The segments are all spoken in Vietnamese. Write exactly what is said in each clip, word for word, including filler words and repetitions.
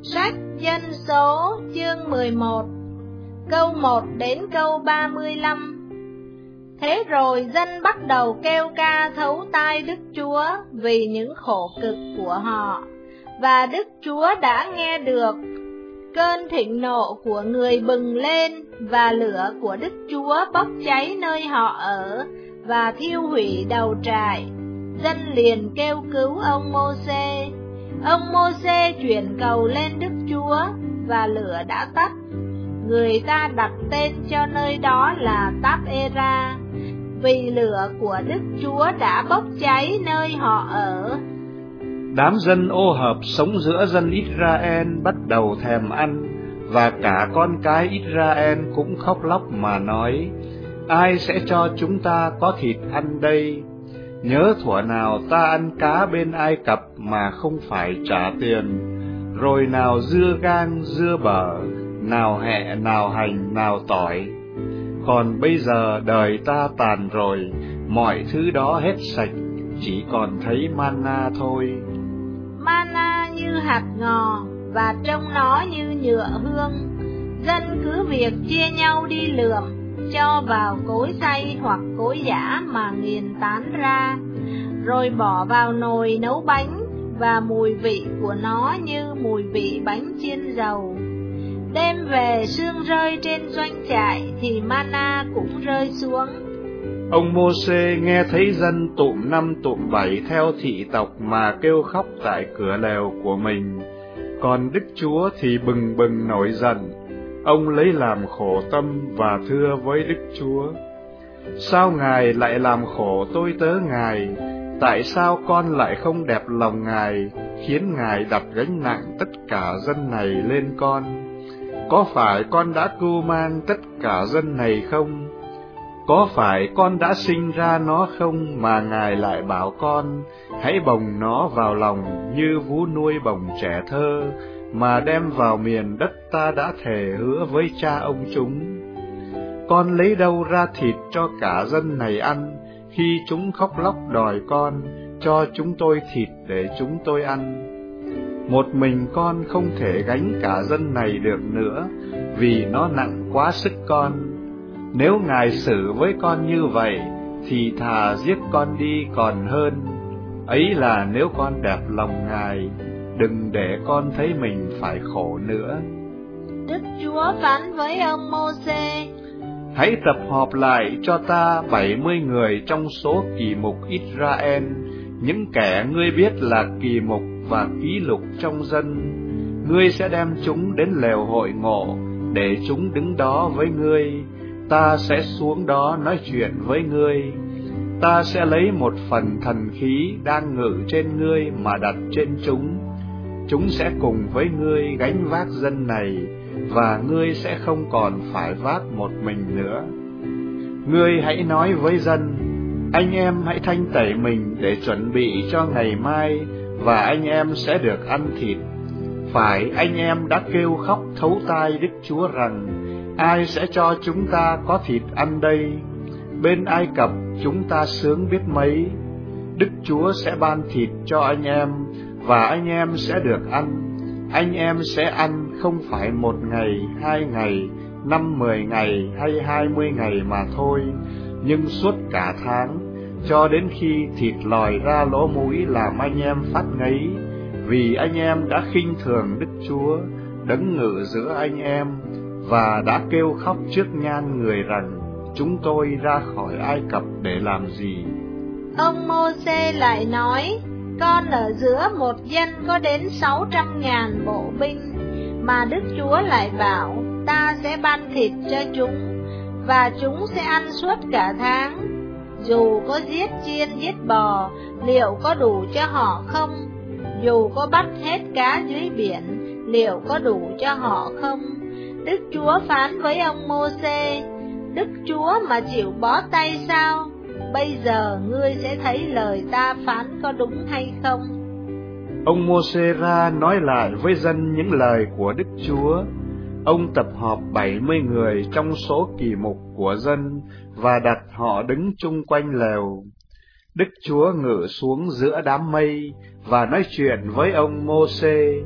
Sách Dân số chương mười một, câu một đến câu ba mươi lăm. Thế rồi dân bắt đầu kêu ca thấu tai Đức Chúa vì những khổ cực của họ, và Đức Chúa đã nghe được. Cơn thịnh nộ của người bừng lên, và lửa của Đức Chúa bốc cháy nơi họ ở, và thiêu hủy đầu trại. Dân liền kêu cứu ông Mô-sê. Ông Mô-sê chuyển cầu lên Đức Chúa, và lửa đã tắt. Người ta đặt tên cho nơi đó là Táp-ê-ra, vì lửa của Đức Chúa đã bốc cháy nơi họ ở. Đám dân ô hợp sống giữa dân Israel bắt đầu thèm ăn, và cả con cái Israel cũng khóc lóc mà nói: ai sẽ cho chúng ta có thịt ăn đây? Nhớ thuở nào ta ăn cá bên Ai Cập mà không phải trả tiền, rồi nào dưa gang, dưa bở, nào hẹ, nào hành, nào tỏi. Còn bây giờ đời ta tàn rồi, mọi thứ đó hết sạch, chỉ còn thấy mana thôi. Mana như hạt ngò, và trông nó như nhựa hương. Dân cứ việc chia nhau đi lượm, cho vào cối xay hoặc cối giã mà nghiền tán ra, rồi bỏ vào nồi nấu bánh, và mùi vị của nó như mùi vị bánh chiên dầu. Đem về sương rơi trên doanh trại, thì mana cũng rơi xuống. Ông Mô-sê nghe thấy dân tụm năm tụm bảy theo thị tộc mà kêu khóc tại cửa lều của mình. Còn Đức Chúa thì bừng bừng nổi giận. Ông lấy làm khổ tâm và thưa với Đức Chúa: sao Ngài lại làm khổ tôi tớ Ngài? Tại sao con lại không đẹp lòng Ngài, khiến Ngài đặt gánh nặng tất cả dân này lên con? Có phải con đã cưu mang tất cả dân này không? Có phải con đã sinh ra nó không mà Ngài lại bảo con hãy bồng nó vào lòng như vú nuôi bồng trẻ thơ, mà đem vào miền đất ta đã thề hứa với cha ông chúng? Con lấy đâu ra thịt cho cả dân này ăn, khi chúng khóc lóc đòi con cho chúng tôi thịt để chúng tôi ăn? Một mình con không thể gánh cả dân này được nữa, vì nó nặng quá sức con. Nếu Ngài xử với con như vậy, thì thà giết con đi còn hơn. Ấy là nếu con đẹp lòng Ngài, đừng để con thấy mình phải khổ nữa. Đức Chúa phán với ông Mô-sê: hãy tập hợp lại cho ta bảy mươi người trong số kỳ mục Israel, những kẻ ngươi biết là kỳ mục và ký lục trong dân. Ngươi sẽ đem chúng đến lều hội ngộ, để chúng đứng đó với ngươi. Ta sẽ xuống đó nói chuyện với ngươi. Ta sẽ lấy một phần thần khí đang ngự trên ngươi mà đặt trên chúng. Chúng sẽ cùng với ngươi gánh vác dân này, và ngươi sẽ không còn phải vác một mình nữa. Ngươi hãy nói với dân: anh em hãy thanh tẩy mình để chuẩn bị cho ngày mai, và anh em sẽ được ăn thịt. Phải, anh em đã kêu khóc thấu tai Đức Chúa rằng: ai sẽ cho chúng ta có thịt ăn đây? Bên Ai Cập chúng ta sướng biết mấy. Đức Chúa sẽ ban thịt cho anh em, và anh em sẽ được ăn. Anh em sẽ ăn không phải một ngày, hai ngày, năm mười ngày hay hai mươi ngày mà thôi, nhưng suốt cả tháng, cho đến khi thịt lòi ra lỗ mũi làm anh em phát ngấy, vì anh em đã khinh thường Đức Chúa, đấng ngự giữa anh em, và đã kêu khóc trước nhan người rằng: chúng tôi ra khỏi Ai Cập để làm gì? Ông Mô-sê lại nói: con ở giữa một dân có đến sáu trăm ngàn bộ binh, mà Đức Chúa lại bảo ta sẽ ban thịt cho chúng, và chúng sẽ ăn suốt cả tháng. Dù có giết chiên giết bò, liệu có đủ cho họ không? Dù có bắt hết cá dưới biển, liệu có đủ cho họ không? Đức Chúa phán với ông Mô-sê: Đức Chúa mà chịu bó tay sao? Bây giờ ngươi sẽ thấy lời ta phán có đúng hay không? Ông Mô-sê ra nói lại với dân những lời của Đức Chúa. Ông tập họp bảy mươi người trong số kỳ mục của dân, và đặt họ đứng chung quanh lều. Đức Chúa ngự xuống giữa đám mây, và nói chuyện với ông Mô-sê.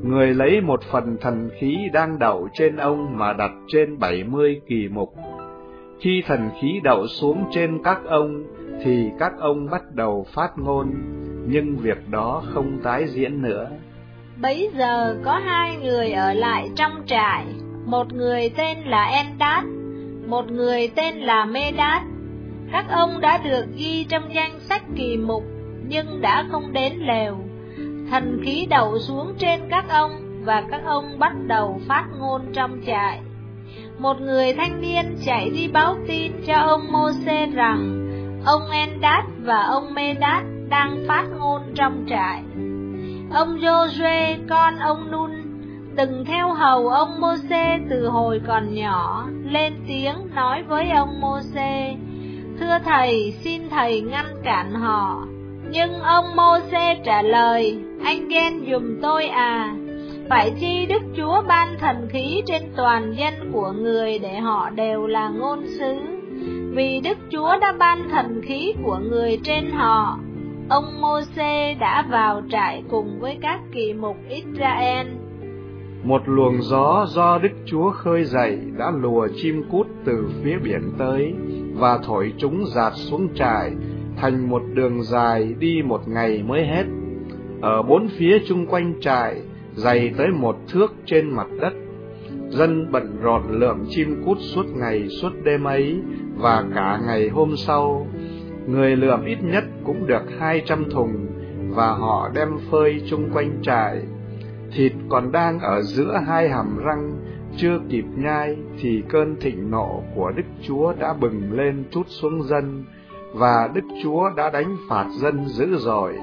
người lấy một phần thần khí đang đậu trên ông mà đặt trên bảy mươi kỳ mục. Khi thần khí đậu xuống trên các ông, thì các ông bắt đầu phát ngôn, nhưng việc đó không tái diễn nữa. Bấy giờ có hai người ở lại trong trại, một người tên là Endad, một người tên là Medad. Các ông đã được ghi trong danh sách kỳ mục, nhưng đã không đến lều. Thần khí đậu xuống trên các ông, và các ông bắt đầu phát ngôn trong trại. Một người thanh niên chạy đi báo tin cho ông Mô-sê rằng ông Endad và ông Medad đang phát ngôn trong trại. Ông Giô-suê con ông Nun, từng theo hầu ông Mô-sê từ hồi còn nhỏ, lên tiếng nói với ông Mô-sê: "Thưa thầy, xin thầy ngăn cản họ." Nhưng ông Mô-sê trả lời: "Anh ghen giùm tôi à? Phải chi Đức Chúa ban thần khí trên toàn dân của người để họ đều là ngôn sứ, vì Đức Chúa đã ban thần khí của người trên họ." Ông Mô-sê đã vào trại cùng với các kỳ mục Israel. Một luồng gió do Đức Chúa khơi dậy đã lùa chim cút từ phía biển tới, và thổi chúng dạt xuống trại, thành một đường dài đi một ngày mới hết. Ở bốn phía chung quanh trại, dày tới một thước trên mặt đất. Dân bận rộn lượm chim cút suốt ngày suốt đêm ấy, và cả ngày hôm sau. Người lượm ít nhất cũng được hai trăm thùng, và họ đem phơi chung quanh trại. Thịt còn đang ở giữa hai hàm răng, chưa kịp nhai, thì cơn thịnh nộ của Đức Chúa đã bừng lên trút xuống dân, và Đức Chúa đã đánh phạt dân dữ dội.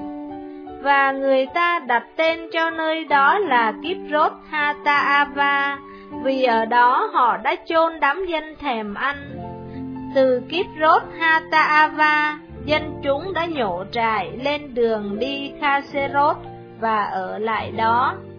Và người ta đặt tên cho nơi đó là Kibrot Hataava, vì ở đó họ đã chôn đám dân thèm ăn. Từ Kibrot Hataava, dân chúng đã nhổ trại lên đường đi Khaserot và ở lại đó.